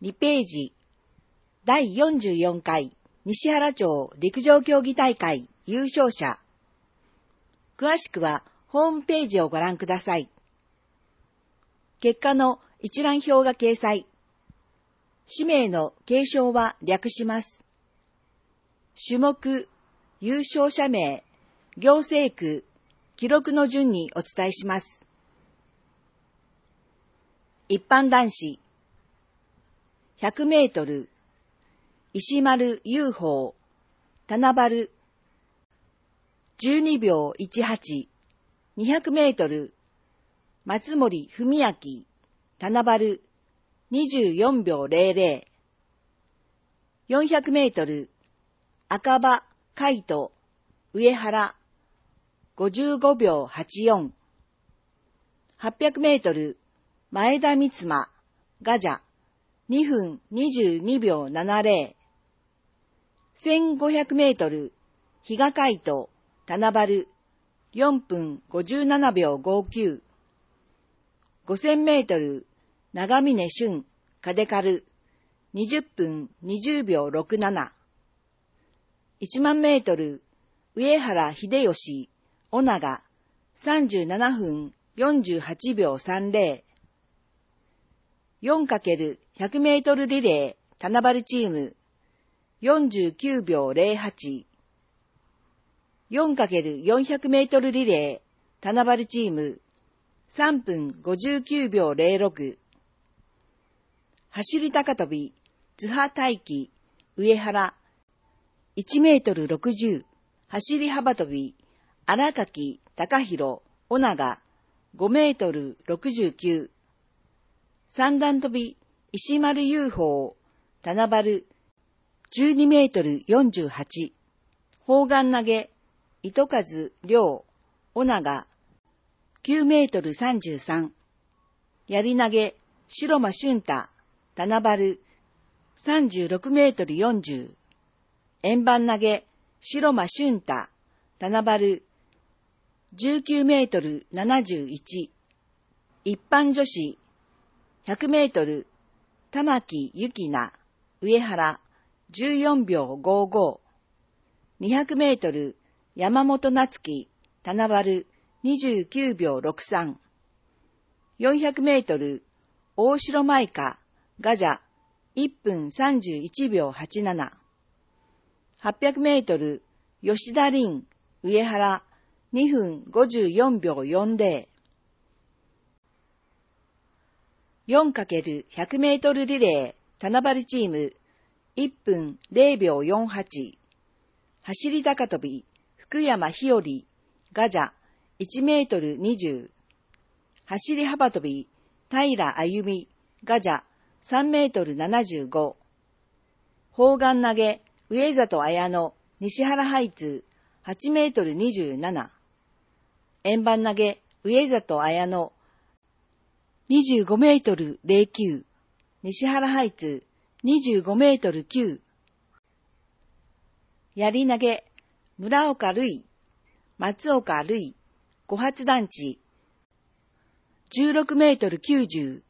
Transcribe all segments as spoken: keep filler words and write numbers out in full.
にページ、だいよんじゅうよんかい西原町陸上競技大会優勝者。詳しくはホームページをご覧ください。結果の一覧表が掲載。氏名の継承は略します。種目、優勝者名、行政区、記録の順にお伝えします。一般男子、ひゃくメートル、石丸雄宝、棚原、じゅうにびょういちはち、にひゃくメートル、松森文明、棚原、にじゅうよんびょうぜろぜろ、よんひゃくメートル、赤羽海斗、上原、ごじゅうごびょうはちじゅうよん、はっぴゃくメートル、前田三馬、ガジャ、にふんにじゅうにびょうななぜろ、せんごひゃくメートル、比嘉海斗、棚原、よんぷんごじゅうななびょうごきゅう、ごせんメートル、長峰俊、金軽、にじゅっぷんにじゅうびょうろくなな、いちまんメートル、上原秀吉、尾長、さんじゅうななふんよんじゅうはちびょうさんぜろ、よんかけるひゃくメートルリレー、棚原チーム、よんじゅうきゅうびょうぜろはち、よんかけるよんひゃくメートルリレー、棚原チーム、さんぷんごじゅうきゅうびょうぜろろく、走り高跳び、津波大輝、上原、いちメートルろくじゅう、走り幅跳び、荒垣隆弘、尾長、ごメートルろくじゅうきゅう、三段跳び、石丸雄宝、棚原、じゅうにメートルよんじゅうはち、砲丸投げ、糸数良、尾長、きゅうメートルさんじゅうさん、槍投げ、白間俊太、棚原、さんじゅうろくメートルよんじゅう、円盤投げ、白間俊太、棚原、じゅうきゅうメートルななじゅういち、一般女子、ひゃくメートル、玉木ゆきな、上原、じゅうよんびょうごじゅうご、にひゃくメートル、山本夏樹、棚原、にじゅうきゅうびょうろくさん、よんひゃくメートル、大城舞香、ガジャ、いっぷんさんじゅういちびょうはちなな、はっぴゃくメートル、吉田凛、上原、にふんごじゅうよんびょうよんぜろ、よんかけるひゃくメートルリレー、棚原チーム、いっぷんぜろびょうよんはち、走り高跳び、福山日和、ガジャ、いちメートルにじゅう、走り幅跳び、平あゆみ、ガジャ、さんメートルななじゅうご、砲丸投げ、上里彩乃、西原ハイツ、はちメートルにじゅうなな、円盤投げ、上里彩乃、にじゅうごメートルぜろきゅう、西原ハイツ、にじゅうごメートルきゅう、槍投げ、村岡瑠衣、松岡瑠衣、小発団地、じゅうろくメートルきゅうじゅう、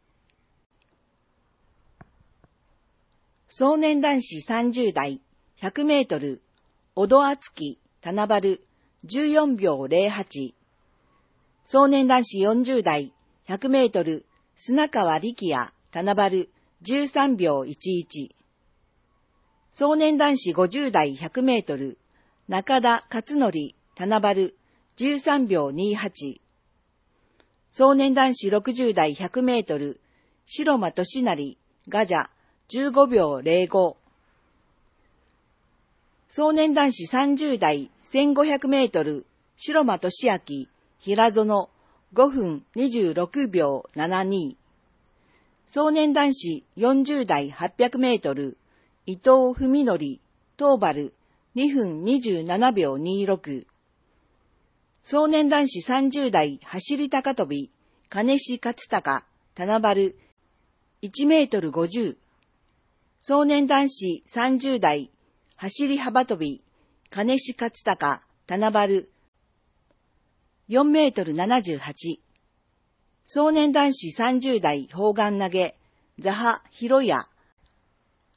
壮年男子さんじゅうだい、ひゃくメートル、小戸敦樹、棚原、じゅうよんびょうぜろはち、壮年男子よんじゅうだい、ひゃくメートル、砂川力也、棚原、じゅうさんびょういちいち、壮年男子ごじゅうだい、ひゃくメートル、中田勝則、棚原、じゅうさんびょうにじゅうはち、壮年男子ろくじゅうだい、ひゃくメートル、白間俊成、ガジャ、じゅうごびょうぜろご、壮年男子さんじゅうだい、せんごひゃくメートル、白間俊明、平園、ごふんにじゅうろくびょうななに、壮年男子よんじゅうだい、はっぴゃくメートル、伊藤文則、東原、にふんにじゅうななびょうにじゅうろく、壮年男子さんじゅうだい、走り高跳び、金志勝隆、棚原、いちメートルごじゅう、壮年男子さんじゅうだい、走り幅跳び、金志勝隆、棚原、よんメートルななじゅうはち、壮年男子さんじゅうだい砲丸投げ、座波広也、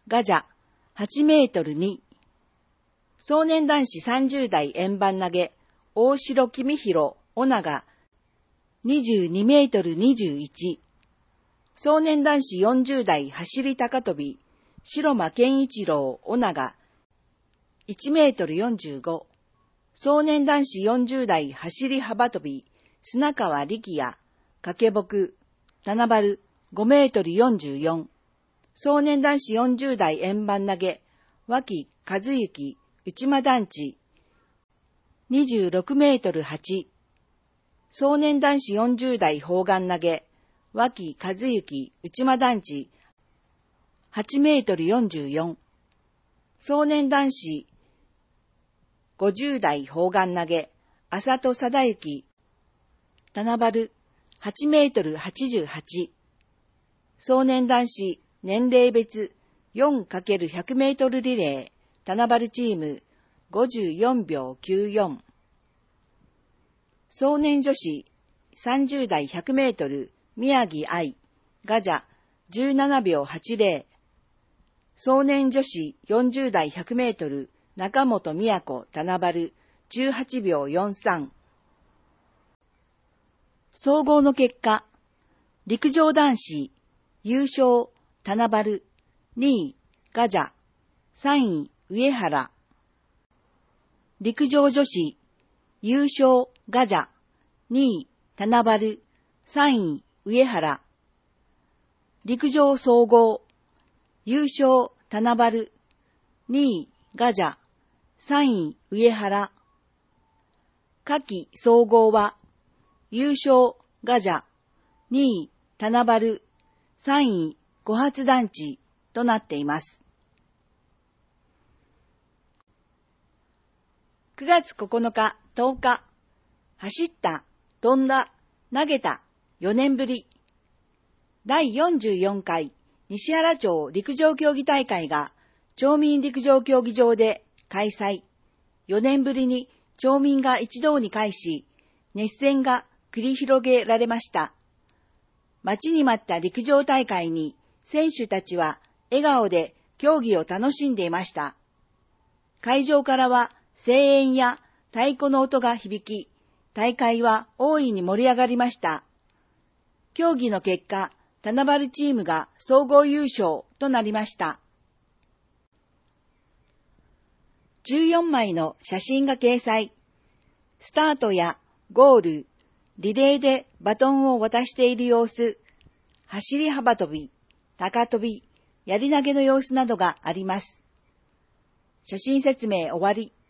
ガジャはちメートルに。少年男子さんじゅう代円盤投げ、大城公弘、尾長にじゅうにメートルにじゅういち。少年男子よんじゅう代走り高跳び、白間健一郎、尾長いちメートルよんじゅうご。少年男子よんじゅう代走り幅跳び、砂川力也、掛け木、七丸ごメートルよんじゅうよん。少年男子よんじゅう代円盤投げ、脇和幸、内間団地、にじゅうろくメートルはち。少年男子よんじゅう代砲丸投げ、脇和幸、内間団地、はちメートルよんじゅうよん。少年男子ごじゅう代砲丸投げ、浅戸貞之、七丸はちメートルはちじゅうはち。少年男子年齢別 よんかけるひゃく メートルリレー、七丸チームごじゅうよんびょうきゅうよん。少年女子さんじゅう代ひゃくメートル、宮城愛、ガジャじゅうななびょうはちじゅう。少年女子よんじゅう代ひゃくメートル、中本美子、七丸じゅうはちびょうよんさん。総合の結果、陸上男子優勝七丸、にいガジャ、さんい上原。陸上女子優勝ガジャ、にい七丸、さんい上原。陸上総合優勝七丸、にいガジャ、さんい上原。夏季総合は優勝ガジャ、にい七丸、さんい五発団地となっています。くがつここのか、とおか、走った、飛んだ、投げた、よねんぶり。だいよんじゅうよんかい西原町陸上競技大会が町民陸上競技場で開催。よねんぶりに町民が一堂に会し、熱戦が繰り広げられました。待ちに待った陸上大会に選手たちは笑顔で競技を楽しんでいました。会場からは声援や太鼓の音が響き、大会は大いに盛り上がりました。競技の結果、七丸チームが総合優勝となりました。じゅうよんまいの写真が掲載。スタートやゴール、リレーでバトンを渡している様子、走り幅跳び、高跳び、やり投げの様子などがあります。写真説明終わり。